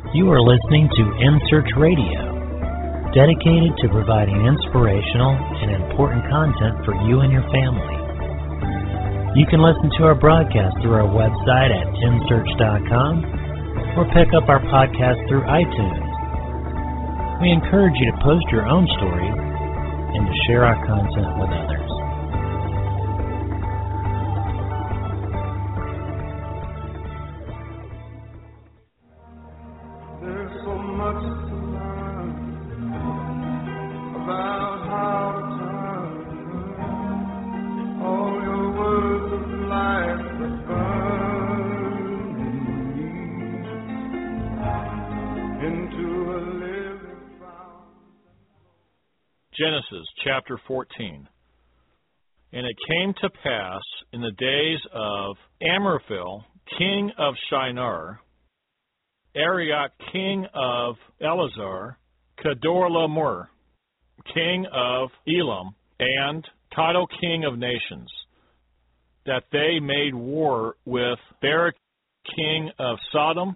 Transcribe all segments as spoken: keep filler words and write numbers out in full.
You are listening to In Search Radio, dedicated to providing inspirational and important content for you and your family. You can listen to our broadcast through our website at in search dot com or pick up our podcast through iTunes. We encourage you to post your own stories and to share our content with others. Genesis chapter fourteen. And it came to pass in the days of Amraphel, king of Shinar, Arioch, king of Elazar, Kedorlaomer, king of Elam, and Tidal, king of nations, that they made war with Barak, king of Sodom,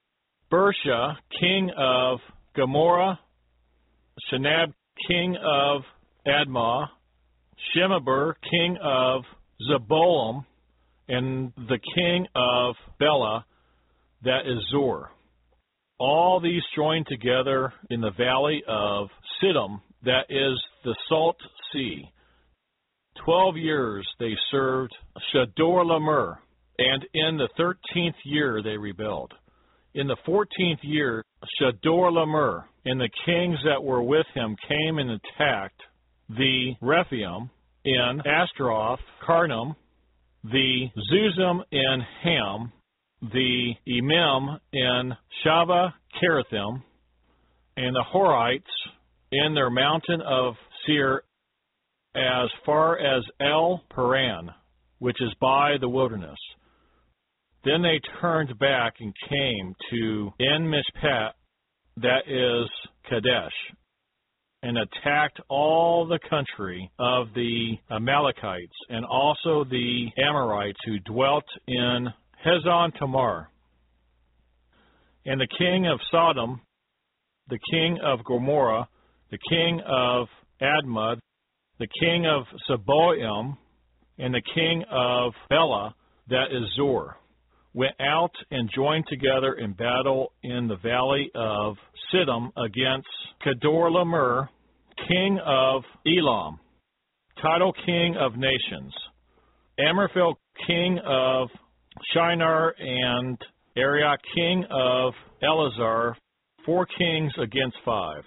Bersha, king of Gomorrah, Shinab, king of Admah, Shemeber, king of Zeboim, and the king of Bela, that is Zor. All these joined together in the valley of Siddim, that is the Salt Sea. Twelve years they served Kedorlaomer, and in the thirteenth year they rebelled. In the fourteenth year, Kedorlaomer and the kings that were with him came and attacked the Rephaim in Ashtaroth, Karnam, the Zuzim in Ham, the Emim in Shaveh Kirathim, and the Horites in their mountain of Seir as far as El Paran, which is by the wilderness. Then they turned back and came to En-Mishpat, that is Kadesh, and attacked all the country of the Amalekites and also the Amorites who dwelt in Hezon Tamar. And the king of Sodom, the king of Gomorrah, the king of Admah, the king of Zeboim, and the king of Bela, that is Zor, went out and joined together in battle in the valley of Siddim against Kedorlaomer, king of Elam, Tidal, king of nations, Amraphel, king of Shinar, and Arioch, king of Elazar, four kings against five.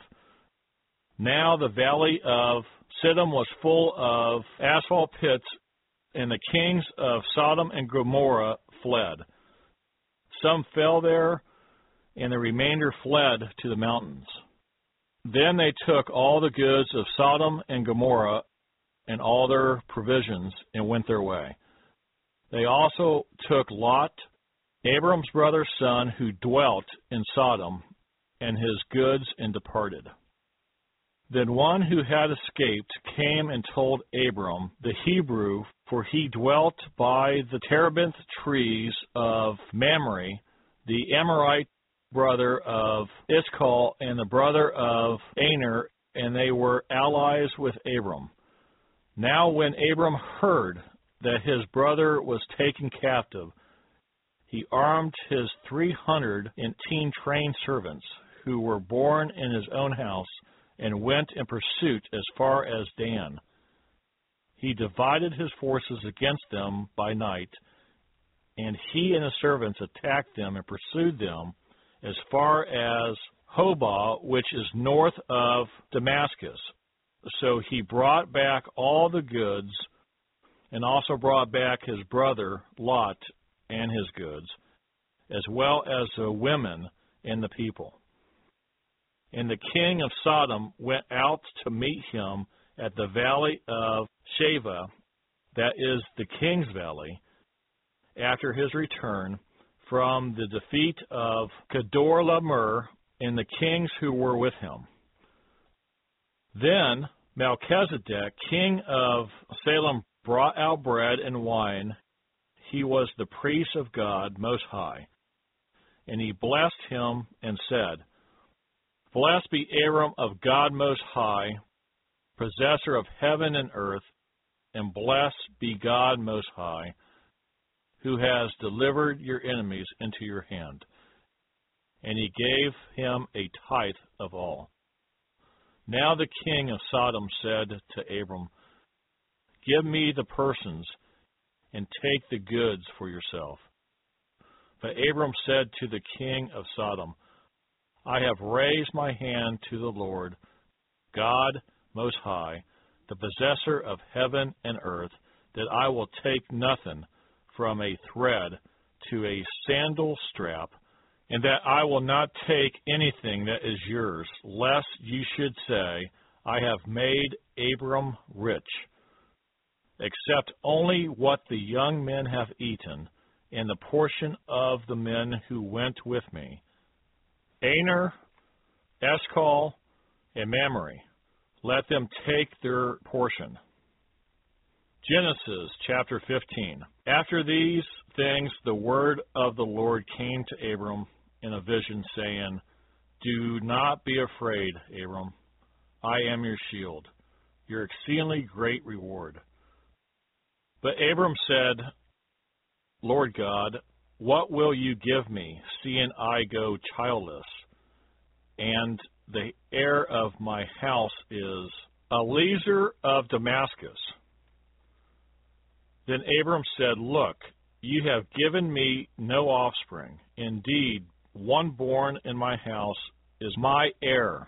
Now the valley of Siddim was full of asphalt pits, and the kings of Sodom and Gomorrah fled. Some fell there, and the remainder fled to the mountains. Then they took all the goods of Sodom and Gomorrah and all their provisions and went their way. They also took Lot, Abram's brother's son, who dwelt in Sodom, and his goods, and departed. Then one who had escaped came and told Abram the Hebrew, for he dwelt by the terebinth trees of Mamre, the Amorite brother of Iskal and the brother of Aner, and they were allies with Abram. Now when Abram heard that his brother was taken captive, he armed his three hundred and ten trained servants, who were born in his own house, and went in pursuit as far as Dan. He divided his forces against them by night, and he and his servants attacked them and pursued them as far as Hobah, which is north of Damascus. So he brought back all the goods, and also brought back his brother Lot and his goods, as well as the women and the people. And the king of Sodom went out to meet him at the valley of Shaveh, that is the king's valley, after his return from the defeat of Kedorlaomer and the kings who were with him. Then Melchizedek, king of Salem, brought out bread and wine. He was the priest of God Most High. And he blessed him and said, Blessed be Abram of God Most High, possessor of heaven and earth, and blessed be God Most High, who has delivered your enemies into your hand. And he gave him a tithe of all. Now the king of Sodom said to Abram, Give me the persons, and take the goods for yourself. But Abram said to the king of Sodom, I have raised my hand to the Lord, God Most High, the possessor of heaven and earth, that I will take nothing from a thread to a sandal strap, and that I will not take anything that is yours, lest you should say, I have made Abram rich, except only what the young men have eaten, and the portion of the men who went with me, Aner, Eshcol, and Mamre. Let them take their portion. Genesis chapter fifteen. After these things, the word of the Lord came to Abram in a vision, saying, Do not be afraid, Abram. I am your shield, your exceedingly great reward. But Abram said, Lord God, what will you give me, seeing I go childless, and the heir of my house is Eliezer of Damascus? Then Abram said, Look, you have given me no offspring. Indeed, one born in my house is my heir.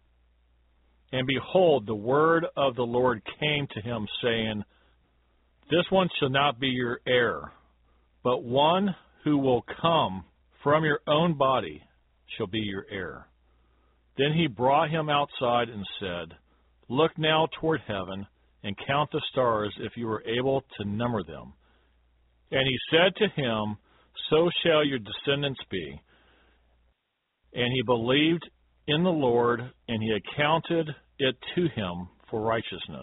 And behold, the word of the Lord came to him, saying, This one shall not be your heir, but one who will come from your own body shall be your heir. Then he brought him outside and said, Look now toward heaven, and count the stars, if you are able to number them. And he said to him, So shall your descendants be. And he believed in the Lord, and he accounted it to him for righteousness.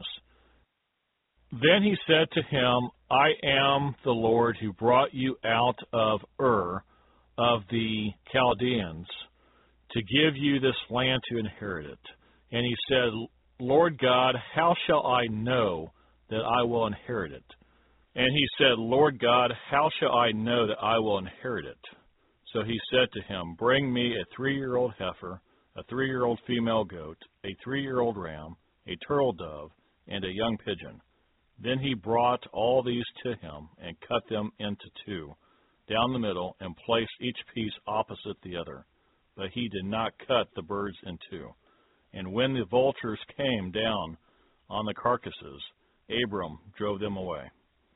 Then he said to him, I am the Lord who brought you out of Ur of the Chaldeans to give you this land to inherit it. And he said, Lord God, how shall I know that I will inherit it? And he said, Lord God, how shall I know that I will inherit it? So he said to him, Bring me a three-year-old heifer, a three-year-old female goat, a three-year-old ram, a turtle dove, and a young pigeon. Then he brought all these to him and cut them into two, down the middle, and placed each piece opposite the other. But he did not cut the birds in two. And when the vultures came down on the carcasses, Abram drove them away.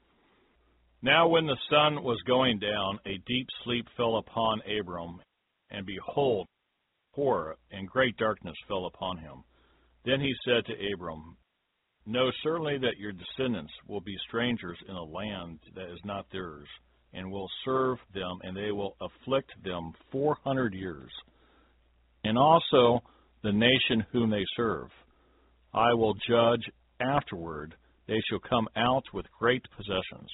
Now when the sun was going down, a deep sleep fell upon Abram, and behold, horror and great darkness fell upon him. Then he said to Abram, Know certainly that your descendants will be strangers in a land that is not theirs, and will serve them, and they will afflict them four hundred years. And also the nation whom they serve I will judge afterward. They shall come out with great possessions.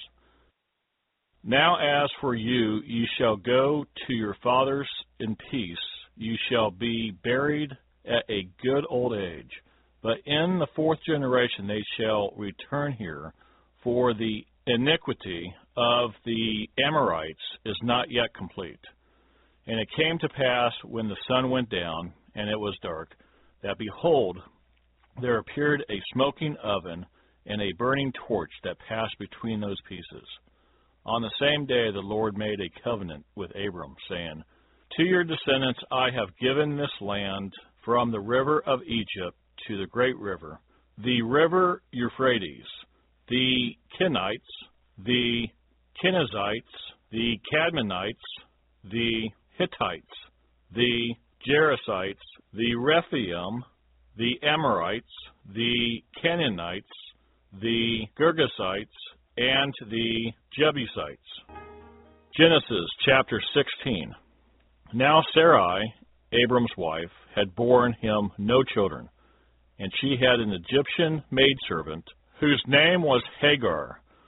Now as for you, you shall go to your fathers in peace. You shall be buried at a good old age. But in the fourth generation they shall return here, for the iniquity of the Amorites is not yet complete. And it came to pass, when the sun went down, and it was dark, that behold, there appeared a smoking oven and a burning torch that passed between those pieces. On the same day the Lord made a covenant with Abram, saying, To your descendants I have given this land, from the river of Egypt to the great river, the river Euphrates, the Kenites, the Kenizzites, the Cadmonites, the Hittites, the Jerusites, the Rephaim, the Amorites, the Canaanites, the Girgasites, and the Jebusites. Genesis chapter sixteen. Now Sarai, Abram's wife, had borne him no children, and she had an Egyptian maidservant, whose name was Hagar.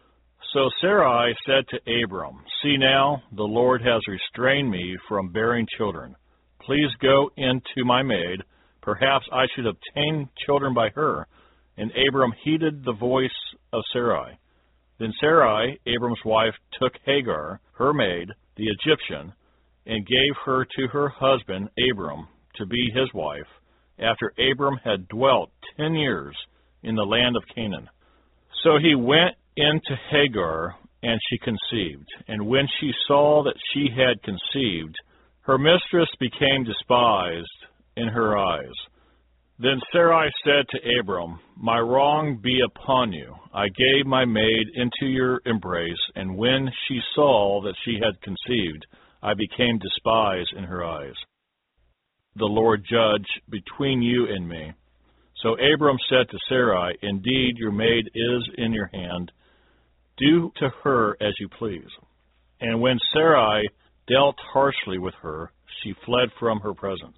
So Sarai said to Abram, See now, the Lord has restrained me from bearing children. Please go in to my maid. Perhaps I should obtain children by her. And Abram heeded the voice of Sarai. Then Sarai, Abram's wife, took Hagar, her maid, the Egyptian, and gave her to her husband Abram to be his wife, after Abram had dwelt ten years in the land of Canaan. So he went into Hagar, and she conceived. And when she saw that she had conceived, her mistress became despised in her eyes. Then Sarai said to Abram, My wrong be upon you. I gave my maid into your embrace, and when she saw that she had conceived, I became despised in her eyes. The Lord judge between you and me. So Abram said to Sarai, Indeed, your maid is in your hand. Do to her as you please. And when Sarai dealt harshly with her, she fled from her presence.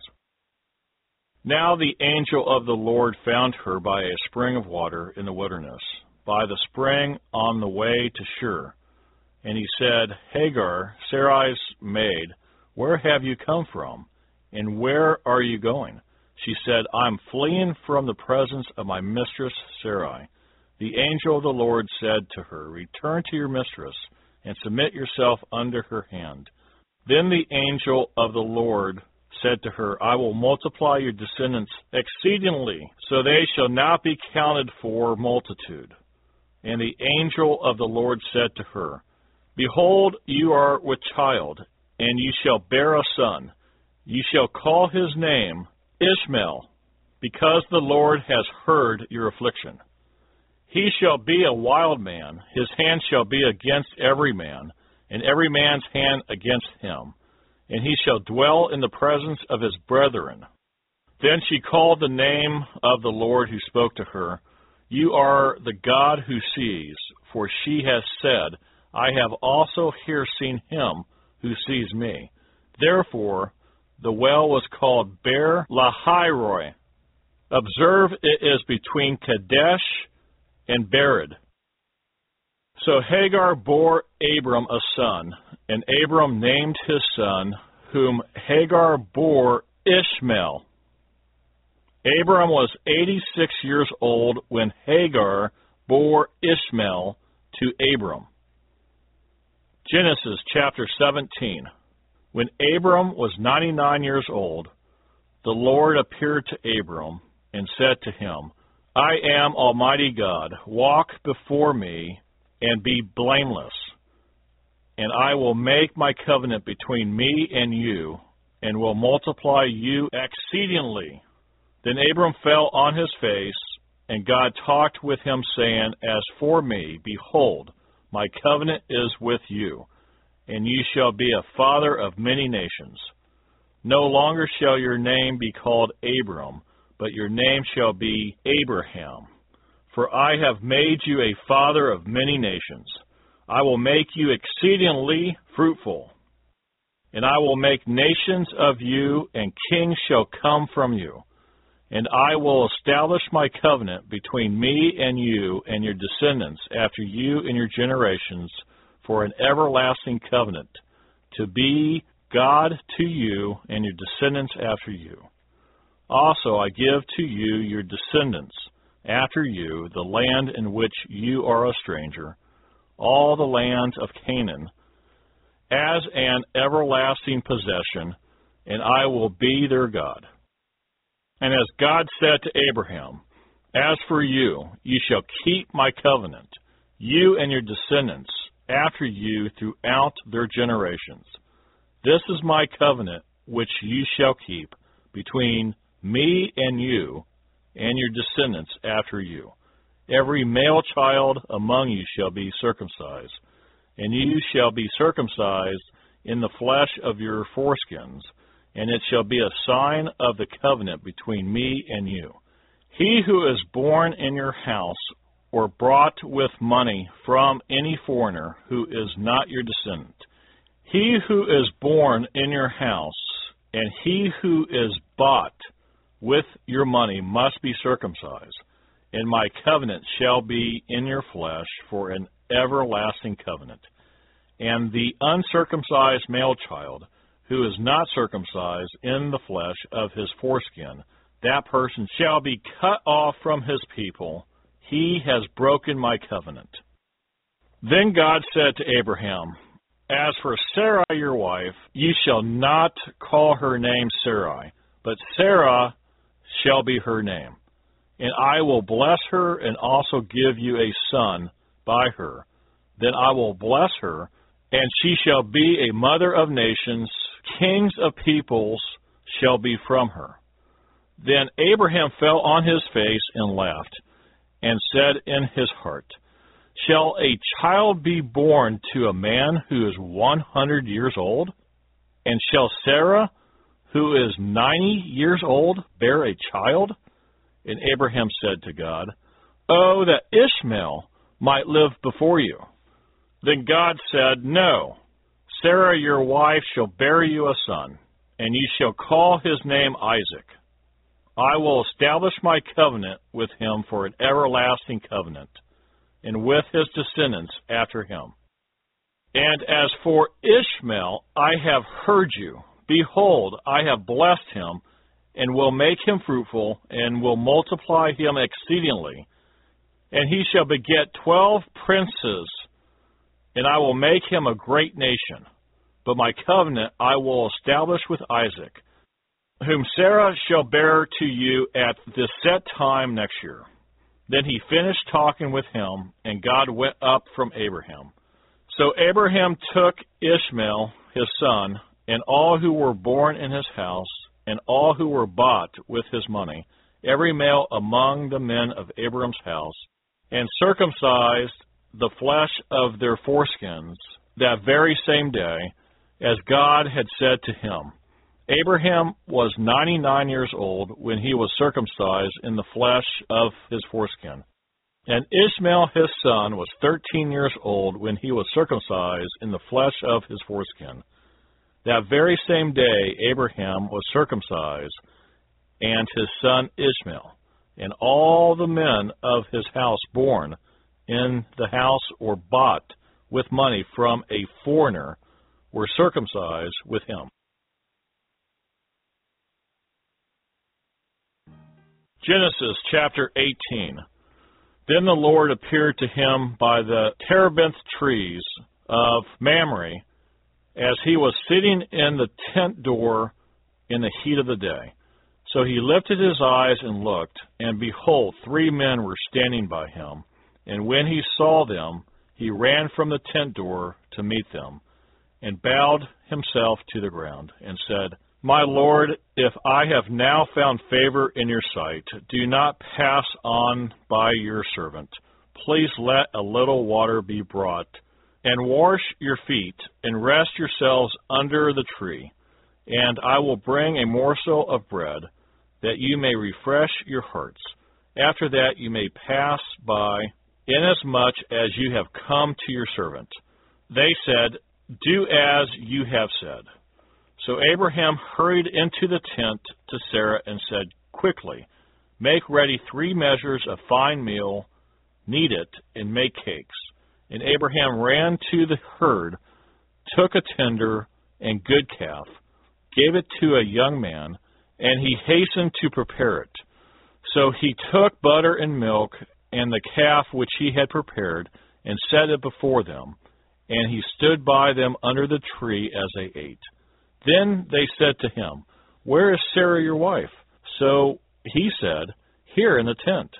Now the angel of the Lord found her by a spring of water in the wilderness, by the spring on the way to Shur. And he said, Hagar, Sarai's maid, where have you come from, and where are you going? She said, I am fleeing from the presence of my mistress Sarai. The angel of the Lord said to her, Return to your mistress, and submit yourself under her hand. Then the angel of the Lord said to her, I will multiply your descendants exceedingly, so they shall not be counted for multitude. And the angel of the Lord said to her, Behold, you are with child, and you shall bear a son. You shall call his name Ishmael, because the Lord has heard your affliction. He shall be a wild man, his hand shall be against every man, and every man's hand against him. And he shall dwell in the presence of his brethren. Then she called the name of the Lord who spoke to her, You are the God who sees, for she has said, I have also here seen him who sees me. Therefore, the well was called Beer Lahairoi. Observe, it is between Kadesh and Bered. So Hagar bore Abram a son, and Abram named his son, whom Hagar bore, Ishmael. Abram was eighty-six years old when Hagar bore Ishmael to Abram. Genesis chapter seventeen. When Abram was ninety-nine years old, the Lord appeared to Abram and said to him, I am Almighty God. Walk before me and be blameless, and I will make my covenant between me and you, and will multiply you exceedingly. Then Abram fell on his face, and God talked with him, saying, As for me, behold, my covenant is with you, and you shall be a father of many nations. No longer shall your name be called Abram, but your name shall be Abraham. For I have made you a father of many nations. I will make you exceedingly fruitful, and I will make nations of you, and kings shall come from you. And I will establish my covenant between me and you and your descendants after you and your generations for an everlasting covenant, to be God to you and your descendants after you. Also I give to you your descendants after you the land in which you are a stranger, all the land of Canaan, as an everlasting possession, and I will be their God. And as God said to Abraham, As for you, you shall keep my covenant, you and your descendants after you throughout their generations. This is my covenant which you shall keep between me and you and your descendants after you. Every male child among you shall be circumcised, and you shall be circumcised in the flesh of your foreskins, and it shall be a sign of the covenant between me and you. He who is born in your house or brought with money from any foreigner who is not your descendant, he who is born in your house and he who is bought with your money must be circumcised, and my covenant shall be in your flesh for an everlasting covenant. And the uncircumcised male child, who is not circumcised in the flesh of his foreskin, that person shall be cut off from his people. He has broken my covenant. Then God said to Abraham, As for Sarai your wife, ye shall not call her name Sarai, but Sarah shall be her name. And I will bless her and also give you a son by her. Then I will bless her, and she shall be a mother of nations. Kings of peoples shall be from her. Then Abraham fell on his face and laughed, and said in his heart, Shall a child be born to a man who is one hundred years old? And shall Sarah, who is ninety years old, bear a child? And Abraham said to God, Oh, that Ishmael might live before you. Then God said, No, Sarah your wife shall bear you a son, and ye shall call his name Isaac. I will establish my covenant with him for an everlasting covenant, and with his descendants after him. And as for Ishmael, I have heard you. Behold, I have blessed him, and will make him fruitful, and will multiply him exceedingly. And he shall beget twelve princes, and I will make him a great nation. But my covenant I will establish with Isaac, whom Sarah shall bear to you at the set time next year. Then he finished talking with him, and God went up from Abraham. So Abraham took Ishmael, his son, and all who were born in his house, and all who were bought with his money, every male among the men of Abraham's house, and circumcised the flesh of their foreskins that very same day, as God had said to him. Abraham was ninety-nine years old when he was circumcised in the flesh of his foreskin. And Ishmael his son was thirteen years old when he was circumcised in the flesh of his foreskin. That very same day Abraham was circumcised, and his son Ishmael, and all the men of his house born in the house or bought with money from a foreigner were circumcised with him. Genesis chapter eighteen. Then the Lord appeared to him by the terebinth trees of Mamre, as he was sitting in the tent door in the heat of the day. So he lifted his eyes and looked, and behold, three men were standing by him. And when he saw them, he ran from the tent door to meet them, and bowed himself to the ground, and said, My Lord, if I have now found favor in your sight, do not pass on by your servant. Please let a little water be brought, and wash your feet, and rest yourselves under the tree. And I will bring a morsel of bread, that you may refresh your hearts. After that you may pass by, inasmuch as you have come to your servant. They said, Do as you have said. So Abraham hurried into the tent to Sarah and said, Quickly, make ready three measures of fine meal, knead it, and make cakes. And Abraham ran to the herd, took a tender and good calf, gave it to a young man, and he hastened to prepare it. So he took butter and milk and the calf which he had prepared, and set it before them, and he stood by them under the tree as they ate. Then they said to him, Where is Sarah your wife? So he said, Here in the tent.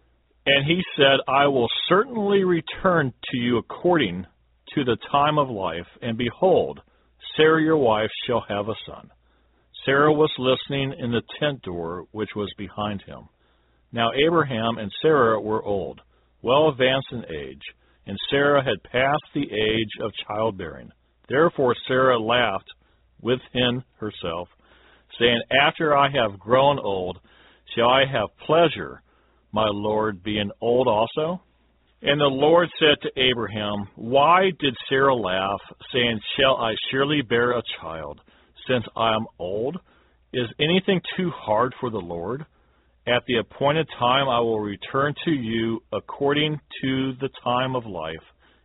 And he said, I will certainly return to you according to the time of life, and behold, Sarah your wife shall have a son. Sarah was listening in the tent door which was behind him. Now Abraham and Sarah were old, well advanced in age, and Sarah had passed the age of childbearing. Therefore Sarah laughed within herself, saying, After I have grown old, shall I have pleasure, my Lord, being old also? And the Lord said to Abraham, Why did Sarah laugh, saying, Shall I surely bear a child, since I am old? Is anything too hard for the Lord? At the appointed time I will return to you according to the time of life,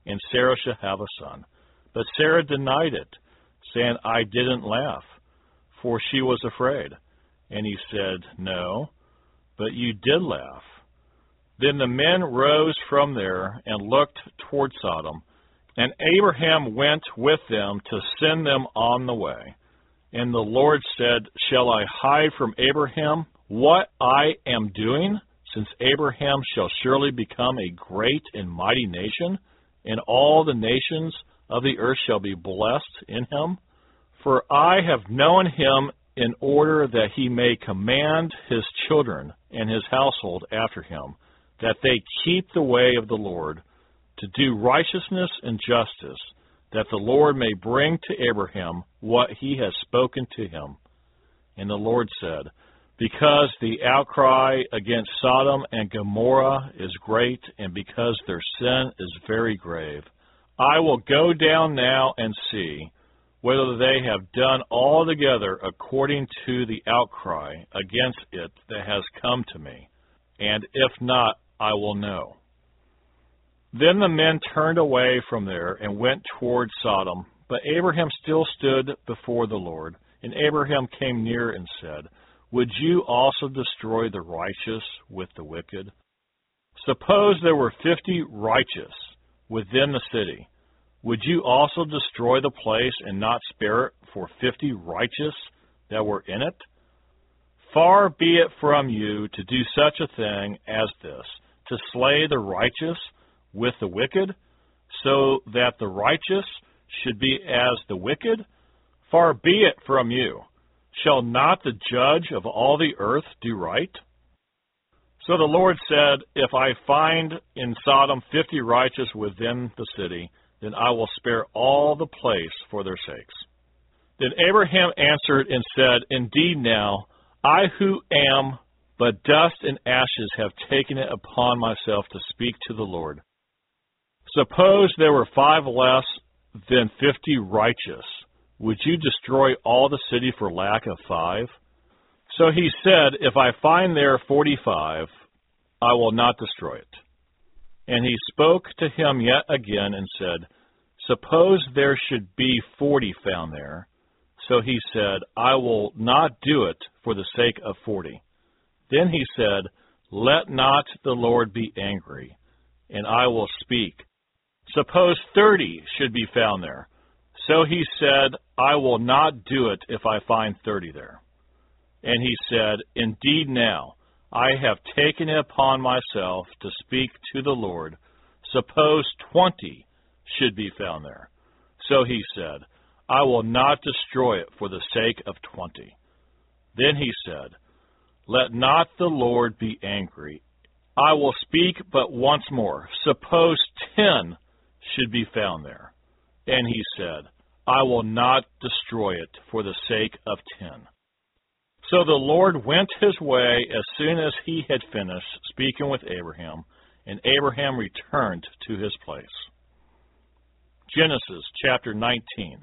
and Sarah shall have a son. But Sarah denied it, saying, I didn't laugh, for she was afraid. And he said, No, but you did laugh. Then the men rose from there and looked toward Sodom, and Abraham went with them to send them on the way. And the Lord said, Shall I hide from Abraham what I am doing, since Abraham shall surely become a great and mighty nation, and all the nations of the earth shall be blessed in him? For I have known him in order that he may command his children and his household after him, that they keep the way of the Lord, to do righteousness and justice, that the Lord may bring to Abraham what he has spoken to him. And the Lord said, Because the outcry against Sodom and Gomorrah is great, and because their sin is very grave, I will go down now and see whether they have done altogether according to the outcry against it that has come to me, and if not, I will know. Then the men turned away from there and went toward Sodom, but Abraham still stood before the Lord. And Abraham came near and said, Would you also destroy the righteous with the wicked? Suppose there were fifty righteous within the city. Would you also destroy the place and not spare it for fifty righteous that were in it? Far be it from you to do such a thing as this, to slay the righteous with the wicked, so that the righteous should be as the wicked? Far be it from you. Shall not the judge of all the earth do right? So the Lord said, If I find in Sodom fifty righteous within the city, then I will spare all the place for their sakes. Then Abraham answered and said, Indeed now, I who am but dust and ashes have taken it upon myself to speak to the Lord. Suppose there were five less than fifty righteous. Would you destroy all the city for lack of five? So he said, If I find there forty-five, I will not destroy it. And he spoke to him yet again and said, Suppose there should be forty found there. So he said, I will not do it for the sake of forty. Then he said, Let not the Lord be angry, and I will speak. Suppose thirty should be found there. So he said, I will not do it if I find thirty there. And he said, Indeed now, I have taken it upon myself to speak to the Lord. Suppose twenty should be found there. So he said, I will not destroy it for the sake of twenty. Then he said, Let not the Lord be angry. I will speak but once more. Suppose ten should be found there. And he said, I will not destroy it for the sake of ten. So the Lord went his way as soon as he had finished speaking with Abraham, and Abraham returned to his place. Genesis chapter nineteen.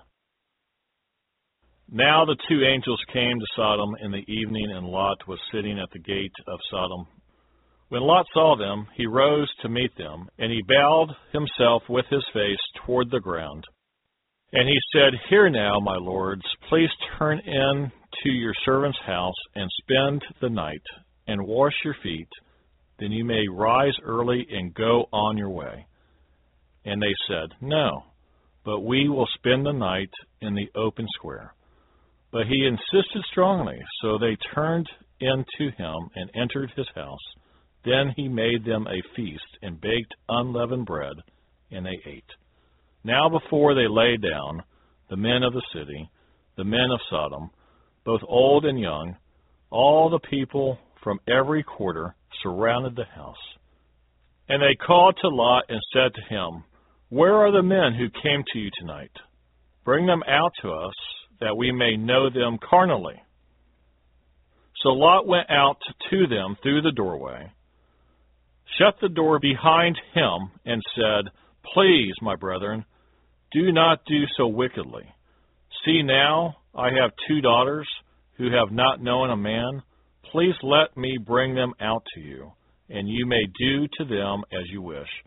Now the two angels came to Sodom in the evening, and Lot was sitting at the gate of Sodom. When Lot saw them, he rose to meet them, and he bowed himself with his face toward the ground. And he said, Hear now, my lords, please turn in to your servant's house and spend the night, and wash your feet. Then you may rise early and go on your way. And they said, No, but we will spend the night in the open square. But he insisted strongly, so they turned in to him and entered his house. Then he made them a feast and baked unleavened bread, and they ate. Now before they lay down, the men of the city, the men of Sodom, both old and young, all the people from every quarter surrounded the house. And they called to Lot and said to him, Where are the men who came to you tonight? Bring them out to us, that we may know them carnally. So Lot went out to them through the doorway, shut the door behind him, and said, Please, my brethren, do not do so wickedly. See now, I have two daughters who have not known a man. Please let me bring them out to you, and you may do to them as you wish.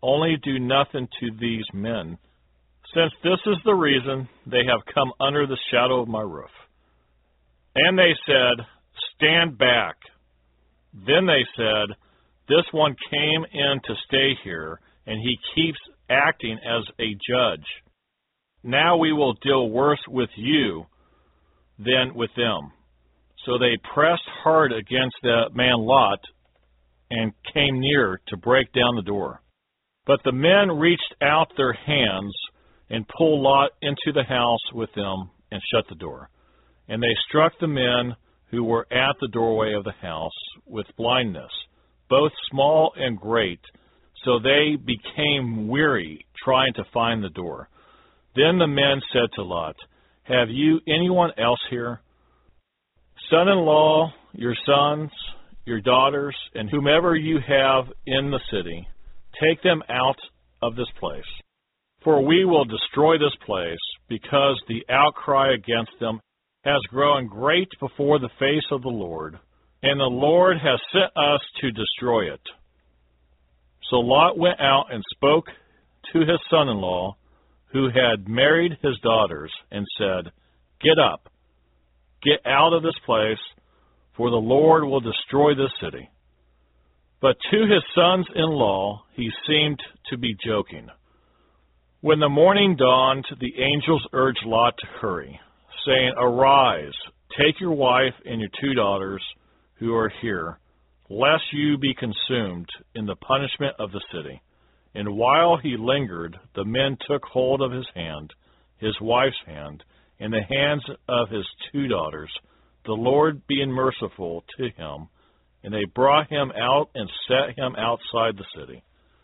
only do nothing to these men, since this is the reason they have come under the shadow of my roof. And they said, Stand back. Then they said, This one came in to stay here, and he keeps acting as a judge. Now we will deal worse with you than with them. So they pressed hard against the man Lot and came near to break down the door. But the men reached out their hands and pulled Lot into the house with them and shut the door. And they struck the men who were at the doorway of the house with blindness, both small and great, so they became weary trying to find the door. Then the men said to Lot, Have you anyone else here? Son-in-law, your sons, your daughters, and whomever you have in the city, take them out of this place. For we will destroy this place, because the outcry against them has grown great before the face of the Lord, and the Lord has sent us to destroy it. So Lot went out and spoke to his son-in-law, who had married his daughters, and said, Get up, get out of this place, for the Lord will destroy this city. But to his sons-in-law he seemed to be joking. When the morning dawned, the angels urged Lot to hurry, saying, Arise, take your wife and your two daughters who are here, lest you be consumed in the punishment of the city. And while he lingered, the men took hold of his hand, his wife's hand, and the hands of his two daughters, the Lord being merciful to him, and they brought him out and set him outside the city.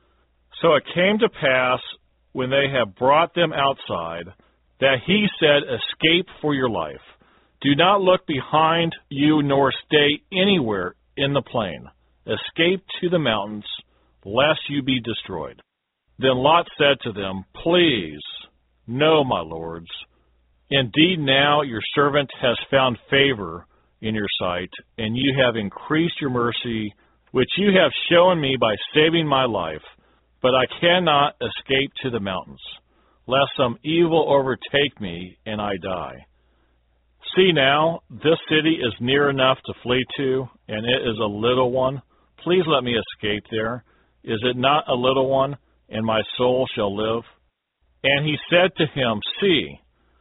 So it came to pass, when they had brought them outside, that he said, Escape for your life. Do not look behind you, nor stay anywhere in the plain. Escape to the mountains, lest you be destroyed. Then Lot said to them, Please, no, my lords. Indeed, now your servant has found favor in your sight, and you have increased your mercy, which you have shown me by saving my life. But I cannot escape to the mountains, lest some evil overtake me and I die. See now, this city is near enough to flee to, and it is a little one. Please let me escape there. Is it not a little one, and my soul shall live? And he said to him, See,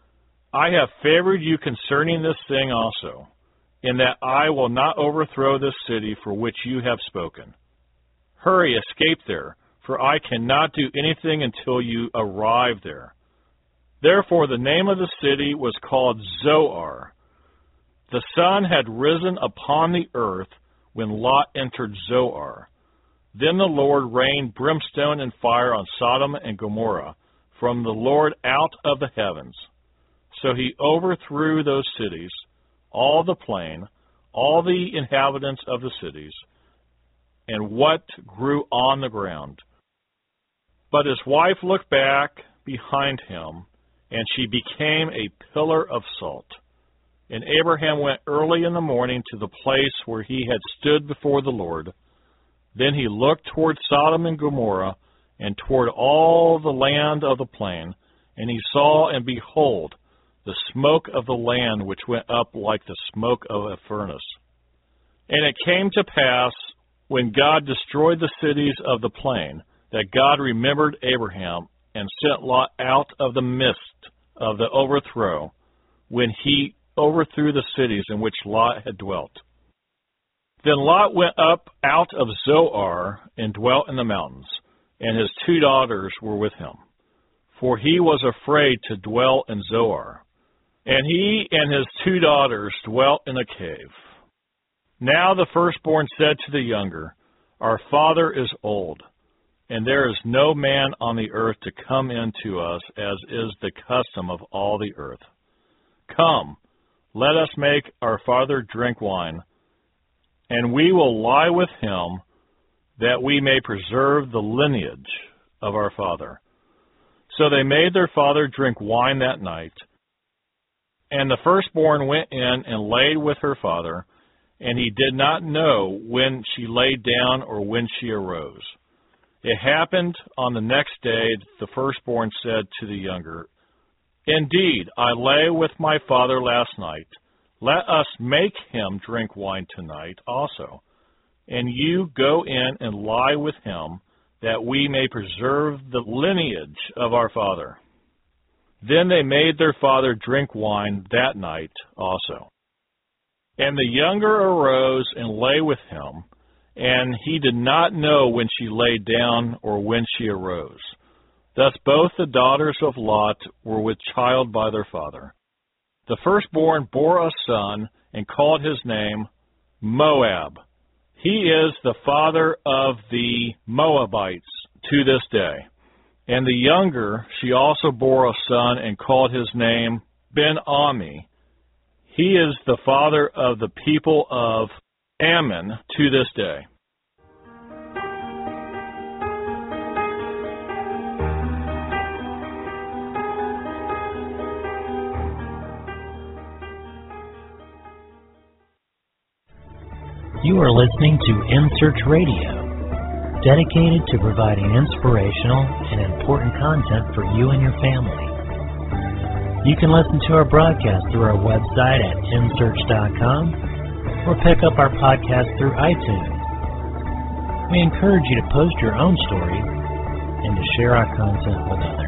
I have favored you concerning this thing also, in that I will not overthrow this city for which you have spoken. Hurry, escape there, for I cannot do anything until you arrive there. Therefore the name of the city was called Zoar. The sun had risen upon the earth when Lot entered Zoar. Then the Lord rained brimstone and fire on Sodom and Gomorrah from the Lord out of the heavens. So he overthrew those cities, all the plain, all the inhabitants of the cities, and what grew on the ground. But his wife looked back behind him, and she became a pillar of salt. And Abraham went early in the morning to the place where he had stood before the Lord. Then he looked toward Sodom and Gomorrah, and toward all the land of the plain, and he saw, and behold, the smoke of the land which went up like the smoke of a furnace. And it came to pass, when God destroyed the cities of the plain, that God remembered Abraham, and sent Lot out of the midst of the overthrow, when he overthrew the cities in which Lot had dwelt. Then Lot went up out of Zoar, and dwelt in the mountains, and his two daughters were with him. For he was afraid to dwell in Zoar. And he and his two daughters dwelt in a cave. Now the firstborn said to the younger, Our father is old, and there is no man on the earth to come in to us, as is the custom of all the earth. Come, let us make our father drink wine, and we will lie with him, that we may preserve the lineage of our father. So they made their father drink wine that night. And the firstborn went in and laid with her father, and he did not know when she laid down or when she arose. It happened on the next day that the firstborn said to the younger, Indeed, I lay with my father last night. Let us make him drink wine tonight also, and you go in and lie with him, that we may preserve the lineage of our father. Then they made their father drink wine that night also. And the younger arose and lay with him, and he did not know when she lay down or when she arose. Thus both the daughters of Lot were with child by their father. The firstborn bore a son and called his name Moab. He is the father of the Moabites to this day. And the younger, she also bore a son and called his name Ben-Ami. He is the father of the people of Ammon to this day. You are listening to In Search Radio, dedicated to providing inspirational and important content for you and your family. You can listen to our broadcast through our website at in search dot com or pick up our podcast through iTunes. We encourage you to post your own stories and to share our content with others.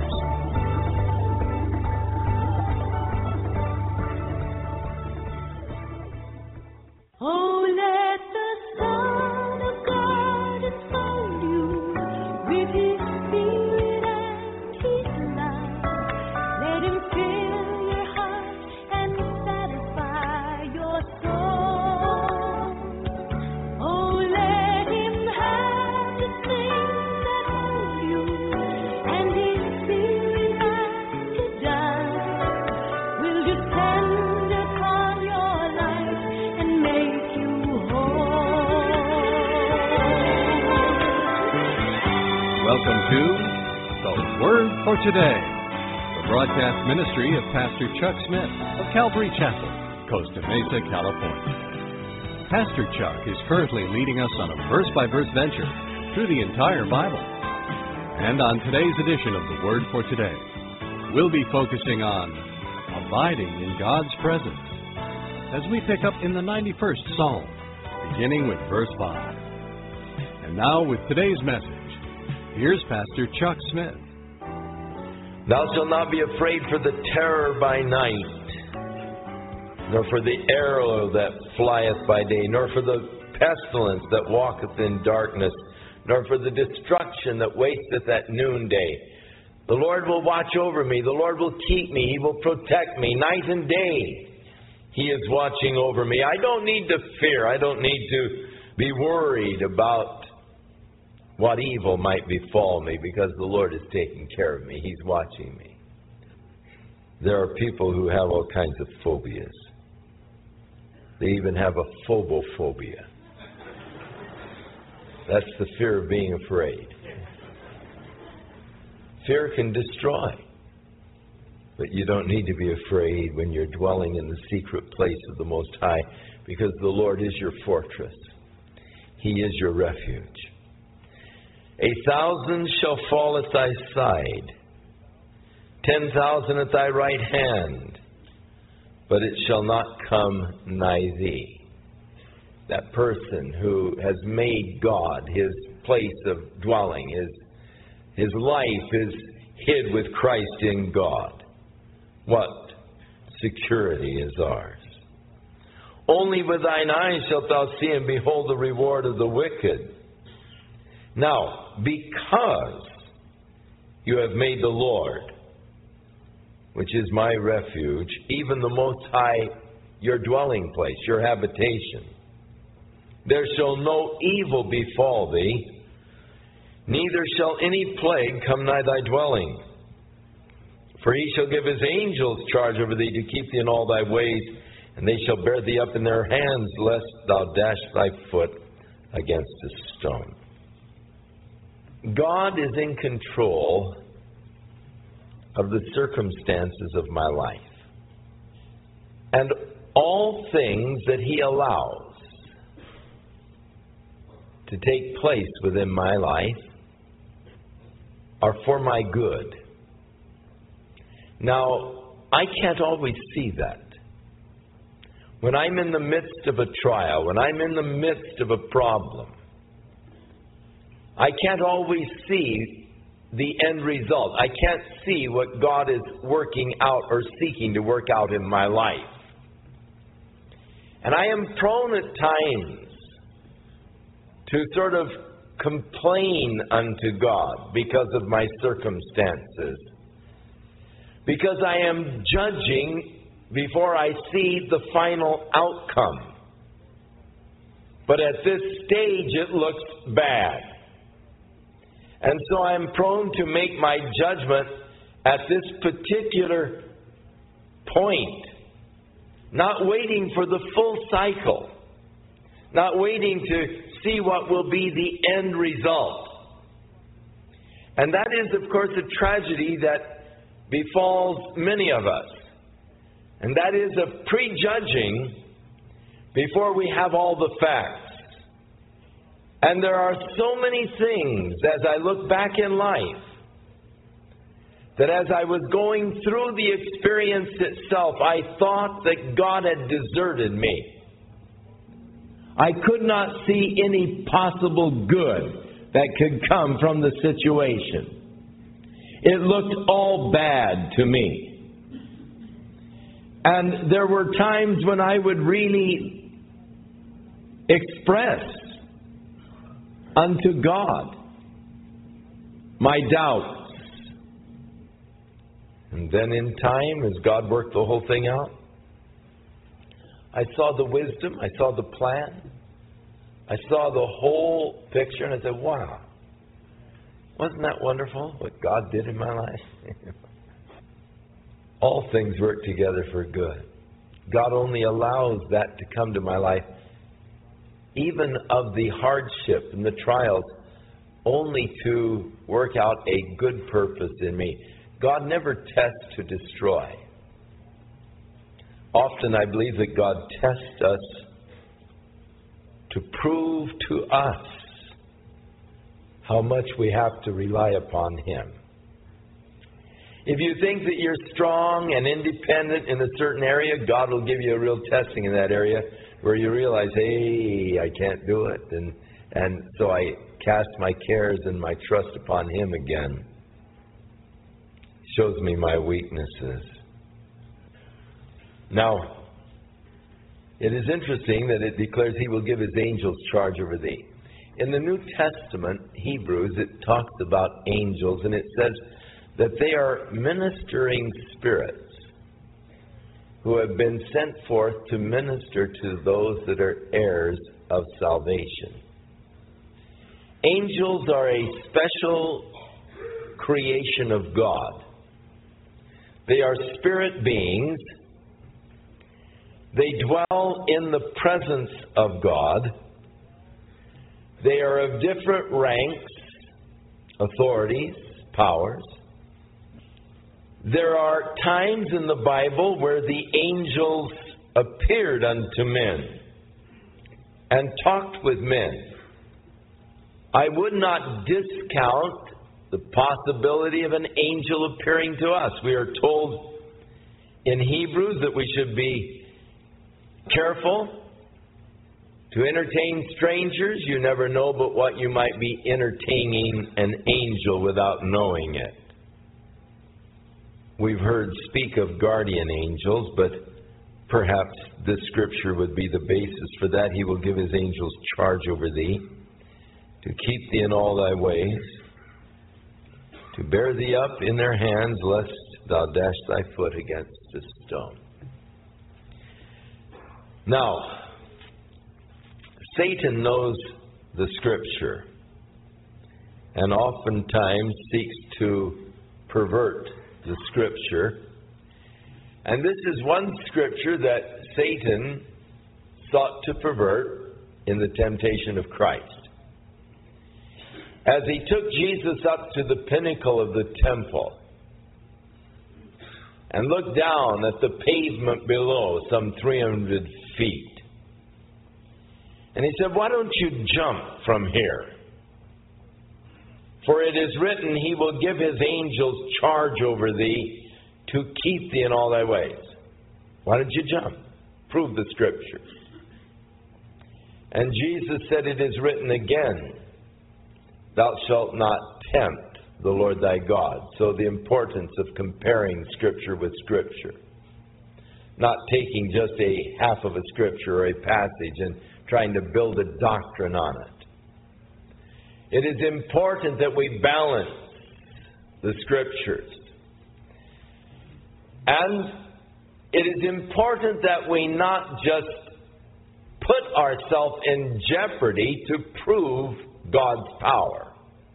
Today, the broadcast ministry of Pastor Chuck Smith of Calvary Chapel, Costa Mesa, California. Pastor Chuck is currently leading us on a verse-by-verse venture through the entire Bible. And on today's edition of the Word for Today, we'll be focusing on abiding in God's presence as we pick up in the ninety-first Psalm, beginning with verse five. And now with today's message, here's Pastor Chuck Smith. Thou shalt not be afraid for the terror by night, nor for the arrow that flieth by day, nor for the pestilence that walketh in darkness, nor for the destruction that wasteth at noonday. The Lord will watch over me. The Lord will keep me. He will protect me night and day. He is watching over me. I don't need to fear. I don't need to be worried about what evil might befall me, because the Lord is taking care of me. He's watching me. There are people who have all kinds of phobias. They even have a phobophobia. That's the fear of being afraid. Fear can destroy. But you don't need to be afraid when you're dwelling in the secret place of the Most High, because the Lord is your fortress. He is your refuge. A thousand shall fall at thy side, ten thousand at thy right hand, but it shall not come nigh thee. That person who has made God his place of dwelling, his, his life is hid with Christ in God. What security is ours? Only with thine eyes shalt thou see and behold the reward of the wicked. Now, because you have made the Lord, which is my refuge, even the Most High, your dwelling place, your habitation, there shall no evil befall thee, neither shall any plague come nigh thy dwelling. For he shall give his angels charge over thee to keep thee in all thy ways, and they shall bear thee up in their hands, lest thou dash thy foot against a stone. God is in control of the circumstances of my life. And all things that He allows to take place within my life are for my good. Now, I can't always see that. When I'm in the midst of a trial, when I'm in the midst of a problem, I can't always see the end result. I can't see what God is working out or seeking to work out in my life. And I am prone at times to sort of complain unto God because of my circumstances. Because I am judging before I see the final outcome. But at this stage it looks bad. And so I'm prone to make my judgment at this particular point, not waiting for the full cycle, not waiting to see what will be the end result. And that is, of course, a tragedy that befalls many of us. And that is of prejudging before we have all the facts. And there are so many things as I look back in life that as I was going through the experience itself, I thought that God had deserted me. I could not see any possible good that could come from the situation. It looked all bad to me. And there were times when I would really express unto God my doubts. And then in time, as God worked the whole thing out, I saw the wisdom, I saw the plan, I saw the whole picture, and I said, wow, wasn't that wonderful what God did in my life? All things work together for good. God only allows that to come to my life, even of the hardship and the trials, only to work out a good purpose in me. God never tests to destroy. Often I believe that God tests us to prove to us how much we have to rely upon Him. If you think that you're strong and independent in a certain area, God will give you a real testing in that area where you realize, hey, I can't do it. And, and so I cast my cares and my trust upon Him again. Shows me my weaknesses. Now, it is interesting that it declares He will give His angels charge over thee. In the New Testament, Hebrews, it talks about angels, and it says that they are ministering spirits who have been sent forth to minister to those that are heirs of salvation. Angels are a special creation of God. They are spirit beings. They dwell in the presence of God. They are of different ranks, authorities, powers. There are times in the Bible where the angels appeared unto men and talked with men. I would not discount the possibility of an angel appearing to us. We are told in Hebrews that we should be careful to entertain strangers. You never know but what you might be entertaining an angel without knowing it. We've heard speak of guardian angels, but perhaps this scripture would be the basis for that. He will give His angels charge over thee, to keep thee in all thy ways, to bear thee up in their hands, lest thou dash thy foot against a stone. Now, Satan knows the scripture and oftentimes seeks to pervert the scripture. And this is one scripture that Satan sought to pervert in the temptation of Christ. As he took Jesus up to the pinnacle of the temple and looked down at the pavement below, some three hundred feet, and he said, why don't you jump from here? For it is written, He will give His angels charge over thee to keep thee in all thy ways. Why don't you jump? Prove the Scriptures. And Jesus said, it is written again, thou shalt not tempt the Lord thy God. So the importance of comparing Scripture with Scripture. Not taking just a half of a Scripture or a passage and trying to build a doctrine on it. It is important that we balance the Scriptures. And it is important that we not just put ourselves in jeopardy to prove God's power.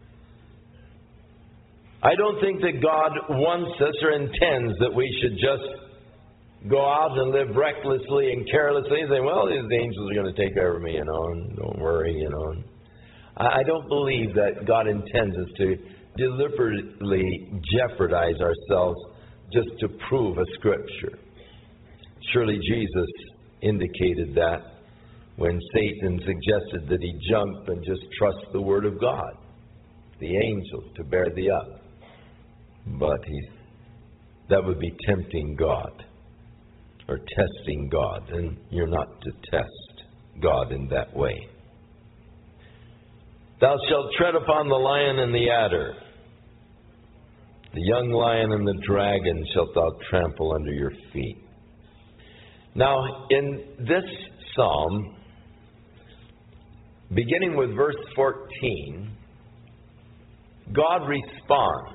I don't think that God wants us or intends that we should just go out and live recklessly and carelessly and say, well, these angels are going to take care of me, you know, and don't worry, you know. I don't believe that God intends us to deliberately jeopardize ourselves just to prove a Scripture. Surely Jesus indicated that when Satan suggested that he jump and just trust the Word of God, the angels to bear thee up. But he, that would be tempting God or testing God, and you're not to test God in that way. Thou shalt tread upon the lion and the adder. The young lion and the dragon shalt thou trample under your feet. Now, in this psalm, beginning with verse fourteen, God responds.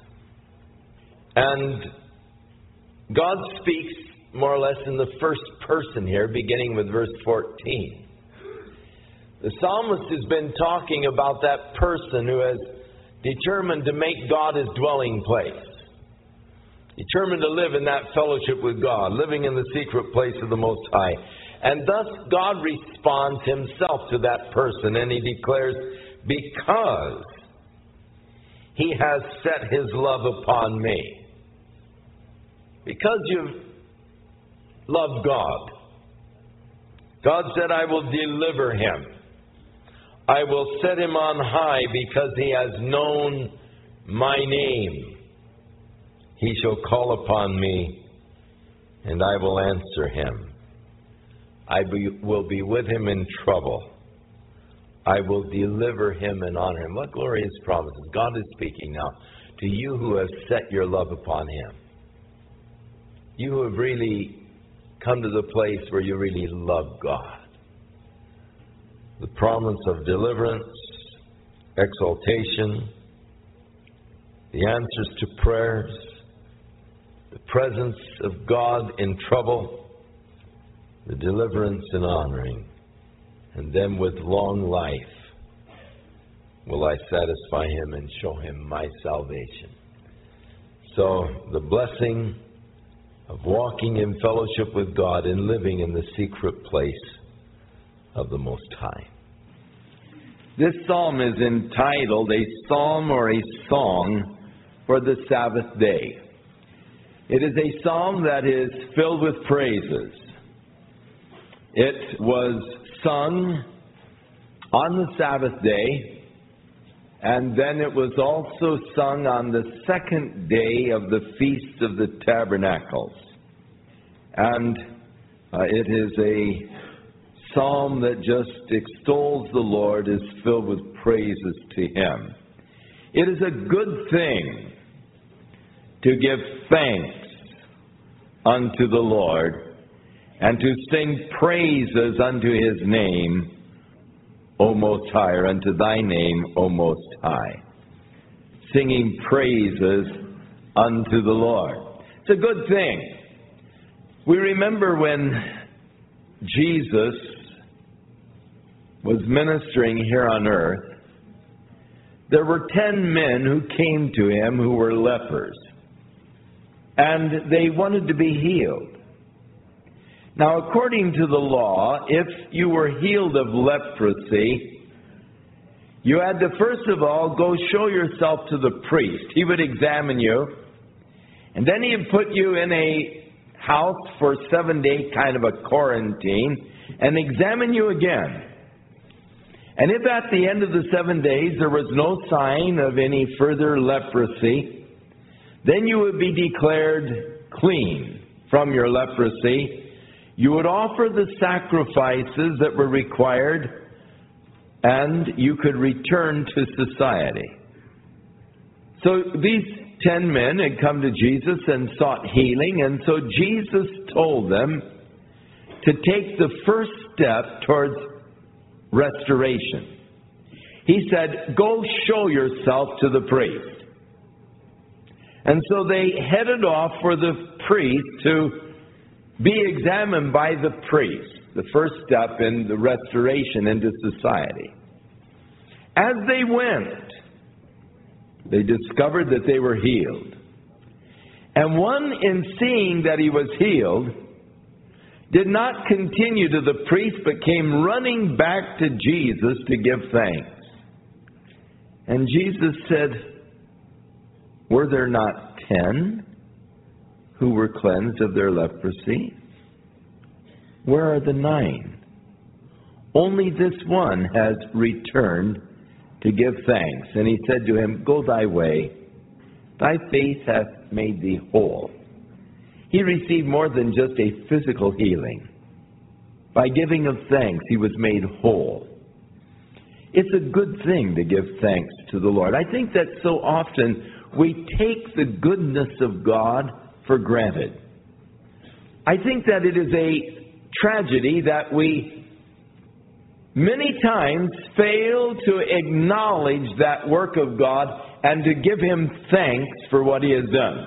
And God speaks more or less in the first person here, beginning with verse fourteen. The psalmist has been talking about that person who has determined to make God his dwelling place. Determined to live in that fellowship with God, living in the secret place of the Most High. And thus God responds himself to that person, and he declares, because he has set his love upon me. Because you've loved God, God said, I will deliver him. I will set him on high because he has known my name. He shall call upon me, and I will answer him. I be, will be with him in trouble. I will deliver him and honor him. What glorious promises. God is speaking now to you who have set your love upon him. You who have really come to the place where you really love God. The promise of deliverance, exaltation, the answers to prayers, the presence of God in trouble, the deliverance and honoring, and then with long life will I satisfy him and show him my salvation. So the blessing of walking in fellowship with God and living in the secret place of the Most High. This psalm is entitled A Psalm or a Song for the Sabbath Day. It is a psalm that is filled with praises. It was sung on the Sabbath day, and then it was also sung on the second day of the Feast of the Tabernacles. And uh, it is a psalm that just extols the Lord, is filled with praises to him. It is a good thing to give thanks unto the Lord and to sing praises unto his name, O Most High, or unto thy name, O Most High. Singing praises unto the Lord. It's a good thing. We remember when Jesus was ministering here on earth, there were ten men who came to him who were lepers, and they wanted to be healed. Now, according to the law, if you were healed of leprosy, you had to first of all go show yourself to the priest. He would examine you, and then he'd put you in a house for seven days, kind of a quarantine, and examine you again. And if at the end of the seven days there was no sign of any further leprosy, then you would be declared clean from your leprosy. You would offer the sacrifices that were required, and you could return to society. So these ten men had come to Jesus and sought healing, and so Jesus told them to take the first step towards restoration. He said, "Go show yourself to the priest." And so they headed off for the priest to be examined by the priest, the first step in the restoration into society. As they went, they discovered that they were healed. And one, in seeing that he was healed, did not continue to the priest, but came running back to Jesus to give thanks. And Jesus said, "Were there not ten who were cleansed of their leprosy? Where are the nine? Only this one has returned to give thanks." And he said to him, "Go thy way. Thy faith hath made thee whole." He received more than just a physical healing. By giving of thanks, he was made whole. It's a good thing to give thanks to the Lord. I think that so often we take the goodness of God for granted. I think that it is a tragedy that we many times fail to acknowledge that work of God and to give Him thanks for what He has done.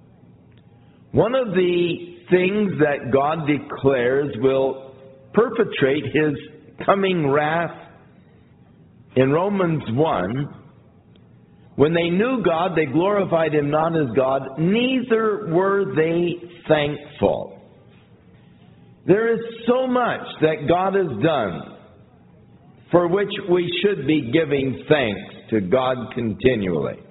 One of the things that God declares will perpetrate His coming wrath in Romans one, when they knew God, they glorified Him not as God, neither were they thankful. There is so much that God has done for which we should be giving thanks to God continually.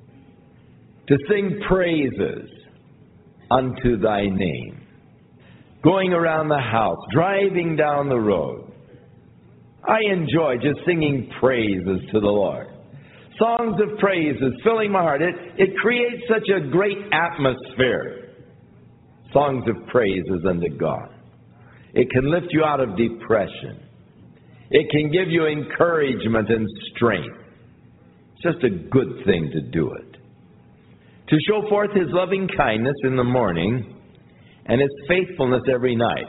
To sing praises unto thy name. Going around the house, driving down the road. I enjoy just singing praises to the Lord. Songs of praises filling my heart. It, it creates such a great atmosphere. Songs of praises unto God. It can lift you out of depression. It can give you encouragement and strength. It's just a good thing to do it. To show forth His loving kindness in the morning and His faithfulness every night.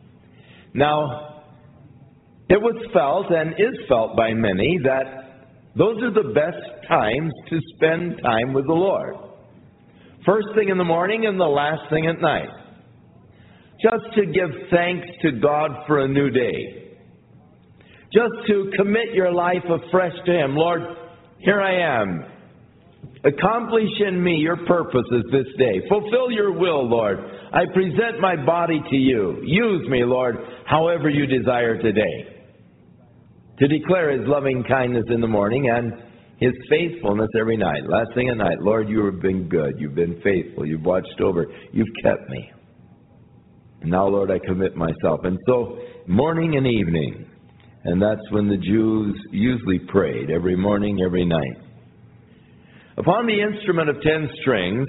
Now, it was felt and is felt by many that those are the best times to spend time with the Lord. First thing in the morning and the last thing at night. Just to give thanks to God for a new day. Just to commit your life afresh to Him. Lord, here I am. Accomplish in me your purposes this day. Fulfill your will, Lord. I present my body to you. Use me, Lord, however you desire today. To declare His loving kindness in the morning and His faithfulness every night. Last thing at night, Lord, you have been good. You've been faithful. You've watched over. You've kept me. And now, Lord, I commit myself. And so, morning and evening. And that's when the Jews usually prayed, every morning, every night. Upon the instrument of ten strings,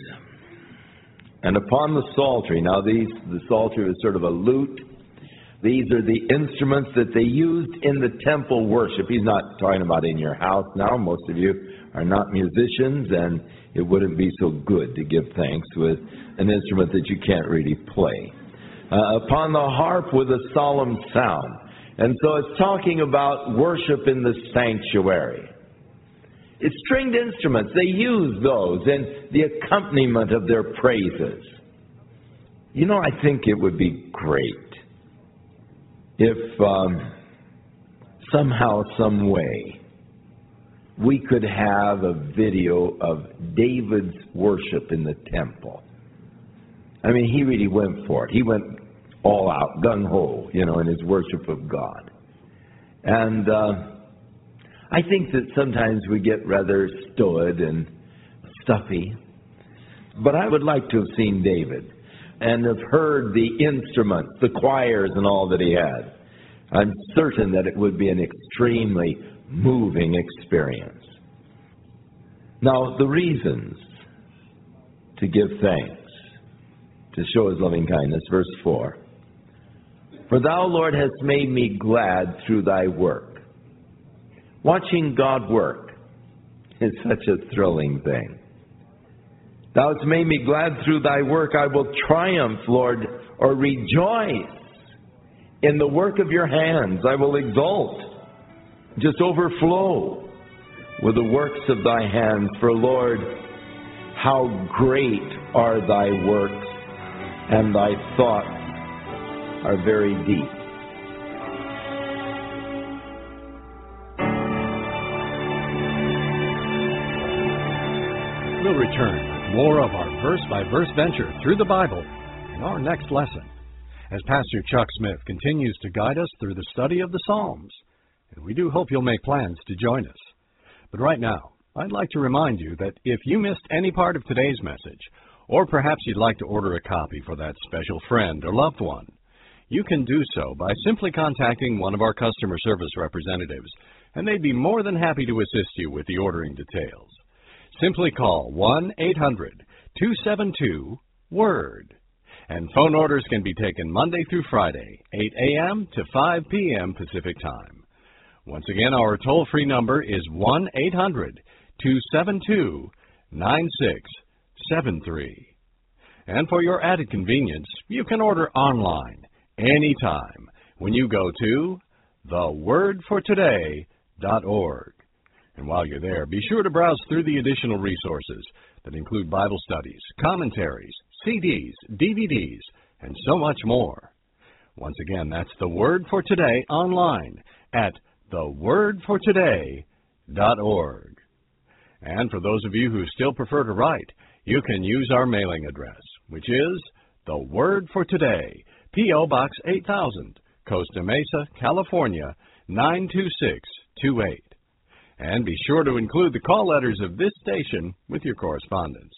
and upon the psaltery. Now, these the psaltery is sort of a lute. These are the instruments that they used in the temple worship. He's not talking about in your house now. Most of you are not musicians, and it wouldn't be so good to give thanks with an instrument that you can't really play. Uh, upon the harp with a solemn sound. And so it's talking about worship in the sanctuary. It's stringed instruments. They use those in the accompaniment of their praises. You know, I think it would be great if um, somehow, some way, we could have a video of David's worship in the temple. I mean, he really went for it. He went all out, gung-ho, you know, in his worship of God. And uh, I think that sometimes we get rather stolid and stuffy. But I would like to have seen David and have heard the instruments, the choirs and all that he had. I'm certain that it would be an extremely moving experience. Now, the reasons to give thanks, to show his loving kindness, verse four. For thou, Lord, hast made me glad through thy work. Watching God work is such a thrilling thing. Thou hast made me glad through thy work. I will triumph, Lord, or rejoice in the work of your hands. I will exult, just overflow with the works of thy hands. For, Lord, how great are thy works, and thy thoughts are very deep. We'll return with more of our verse-by-verse venture through the Bible in our next lesson, as Pastor Chuck Smith continues to guide us through the study of the Psalms. And we do hope you'll make plans to join us. But right now, I'd like to remind you that if you missed any part of today's message, or perhaps you'd like to order a copy for that special friend or loved one, you can do so by simply contacting one of our customer service representatives, and they'd be more than happy to assist you with the ordering details. Simply call one eight hundred two seven two WORD. And phone orders can be taken Monday through Friday, eight a.m. to five p.m. Pacific Time. Once again, our toll-free number is one eight hundred two seven two nine six seven three. And for your added convenience, you can order online anytime when you go to the word for today dot org. And while you're there, be sure to browse through the additional resources that include Bible studies, commentaries, C Ds, D V Ds, and so much more. Once again, that's the Word for Today online at the word for today dot org. And for those of you who still prefer to write, you can use our mailing address, which is The Word for Today, P O. Box eight thousand, Costa Mesa, California, nine two six two eight. And be sure to include the call letters of this station with your correspondence.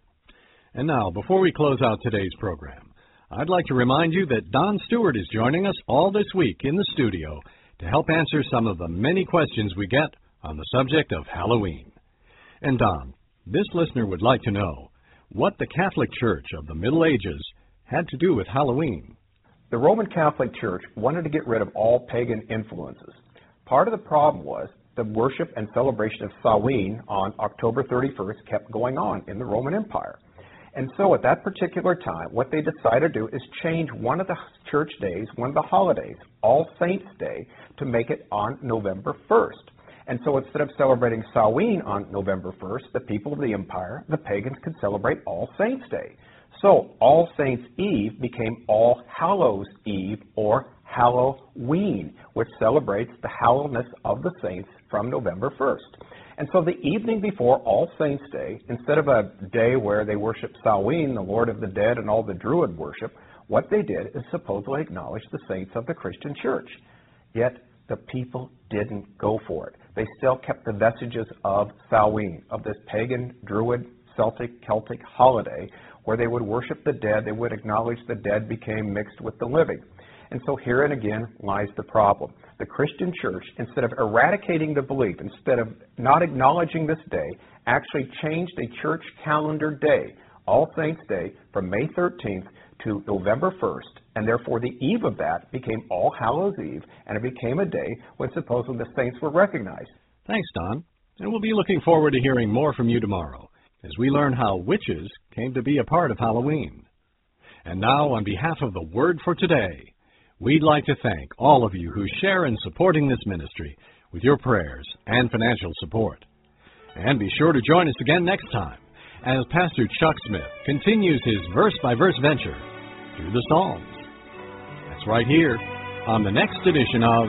And now, before we close out today's program, I'd like to remind you that Don Stewart is joining us all this week in the studio to help answer some of the many questions we get on the subject of Halloween. And Don, this listener would like to know what the Catholic Church of the Middle Ages had to do with Halloween. The Roman Catholic Church wanted to get rid of all pagan influences. Part of the problem was the worship and celebration of Samhain on October thirty-first kept going on in the Roman Empire. And so at that particular time, what they decided to do is change one of the church days, one of the holidays, All Saints' Day, to make it on November first. And so instead of celebrating Samhain on November first, the people of the empire, the pagans, could celebrate All Saints' Day. So All Saints' Eve became All Hallows' Eve, or Halloween, which celebrates the hallowedness of the saints from November first. And so the evening before All Saints' Day, instead of a day where they worship Samhain, the Lord of the Dead, and all the Druid worship, what they did is supposedly acknowledge the saints of the Christian church. Yet the people didn't go for it. They still kept the vestiges of Samhain, of this pagan, Druid, Celtic, Celtic holiday, where they would worship the dead, they would acknowledge the dead became mixed with the living. And so herein again lies the problem. The Christian church, instead of eradicating the belief, instead of not acknowledging this day, actually changed a church calendar day, All Saints' Day, from May thirteenth to November first, and therefore the eve of that became All Hallows' Eve, and it became a day when supposedly the saints were recognized. Thanks, Don. And we'll be looking forward to hearing more from you tomorrow as we learn how witches came to be a part of Halloween. And now, on behalf of the Word for Today, we'd like to thank all of you who share in supporting this ministry with your prayers and financial support. And be sure to join us again next time as Pastor Chuck Smith continues his verse-by-verse venture through the Psalms. That's right here on the next edition of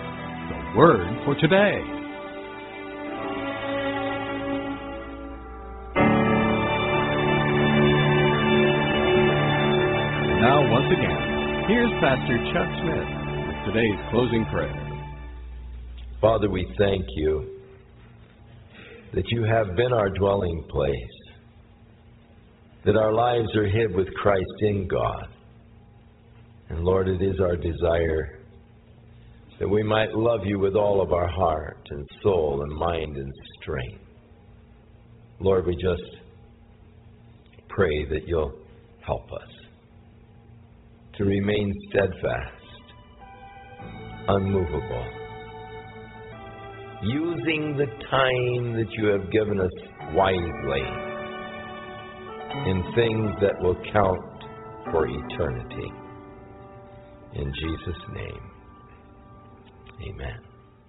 The Word for Today. And now, once again, here's Pastor Chuck Smith with today's closing prayer. Father, we thank you that you have been our dwelling place, that our lives are hid with Christ in God. And Lord, it is our desire that we might love you with all of our heart and soul and mind and strength. Lord, we just pray that you'll help us to remain steadfast, unmovable, using the time that you have given us wisely in things that will count for eternity. In Jesus' name, amen.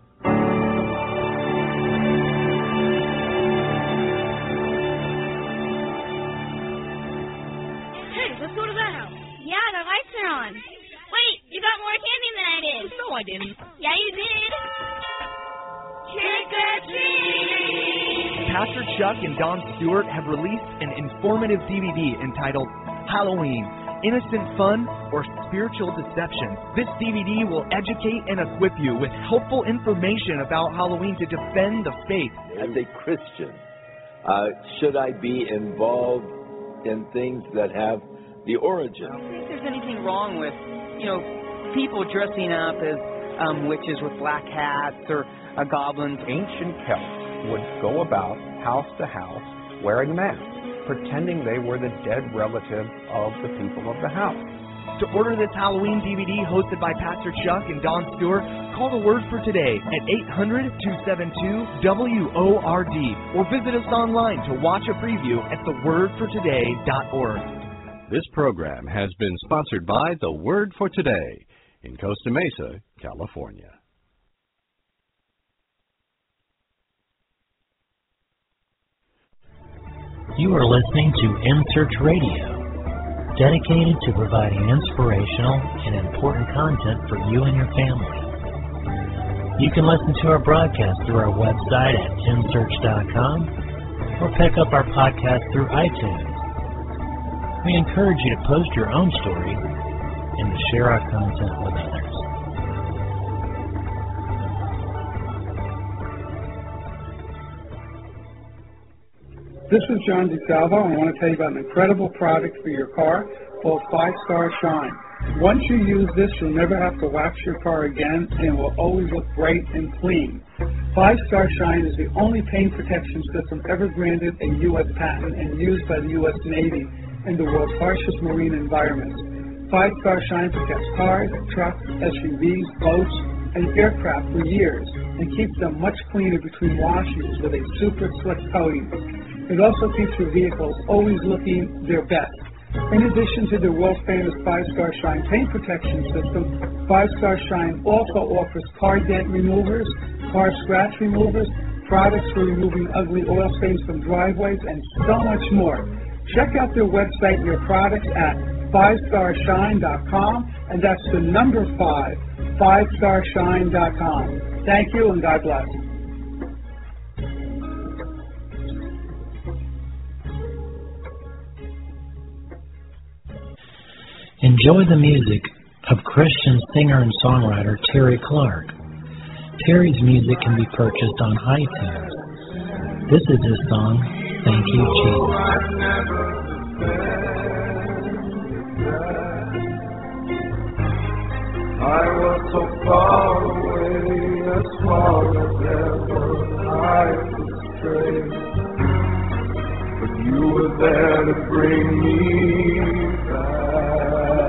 Hey, let's go to that house. Yeah, the lights are on. Wait, you got more candy than I did. No, I didn't. Yeah, you did. Trick or treat! Pastor Chuck and Don Stewart have released an informative D V D entitled Halloween, Innocent Fun or Spiritual Deception. This D V D will educate and equip you with helpful information about Halloween to defend the faith. As a Christian, uh, should I be involved in things that have the origin? I don't think there's anything wrong with, you know, people dressing up as um, witches with black hats or uh, goblins. Ancient Celts would go about house to house wearing masks, pretending they were the dead relative of the people of the house. To order this Halloween D V D hosted by Pastor Chuck and Don Stewart, call the Word for Today at eight hundred, two seven two, W O R D or visit us online to watch a preview at the word for today dot org. This program has been sponsored by The Word for Today in Costa Mesa, California. You are listening to In Search Radio, dedicated to providing inspirational and important content for you and your family. You can listen to our broadcast through our website at in search dot com or pick up our podcast through iTunes. We encourage you to post your own story and to share our content with others. This is John DeSalvo, and I want to tell you about an incredible product for your car called Five Star Shine. Once you use this, you'll never have to wax your car again, and it will always look bright and clean. Five Star Shine is the only paint protection system ever granted a U S patent and used by the U S Navy in the world's harshest marine environments. Five Star Shine protects cars, trucks, S U Vs, boats, and aircraft for years and keeps them much cleaner between washes with a super slick coating. It also keeps your vehicles always looking their best. In addition to the world-famous Five Star Shine paint protection system, Five Star Shine also offers car dent removers, car scratch removers, products for removing ugly oil stains from driveways, and so much more. Check out their website and your products at five star shine dot com, and that's the number five, five star shine dot com. Thank you, and God bless. Enjoy the music of Christian singer and songwriter Terry Clark. Terry's music can be purchased on iTunes. This is his song, Thank You, Jesus. I was so far away, as far as ever I could stray, but you were there to bring me back.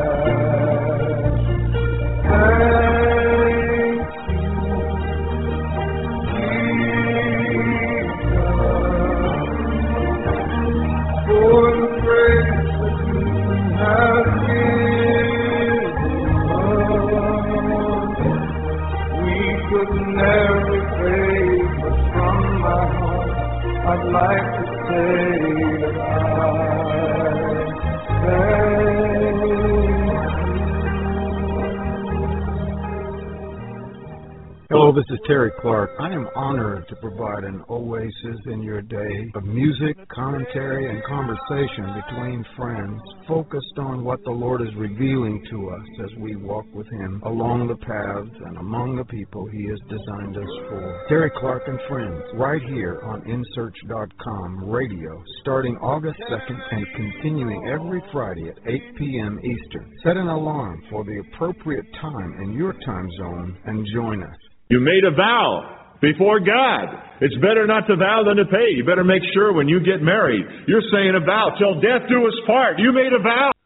I'd like to say that I thank Hello, this is Terry Clark. I am honored to provide an oasis in your day of music, commentary, and conversation between friends, focused on what the Lord is revealing to us as we walk with Him along the paths and among the people He has designed us for. Terry Clark and Friends, right here on in search dot com radio, starting August second and continuing every Friday at eight p.m. Eastern. Set an alarm for the appropriate time in your time zone and join us. You made a vow before God. It's better not to vow than to pay. You better make sure when you get married, you're saying a vow till death do us part. You made a vow.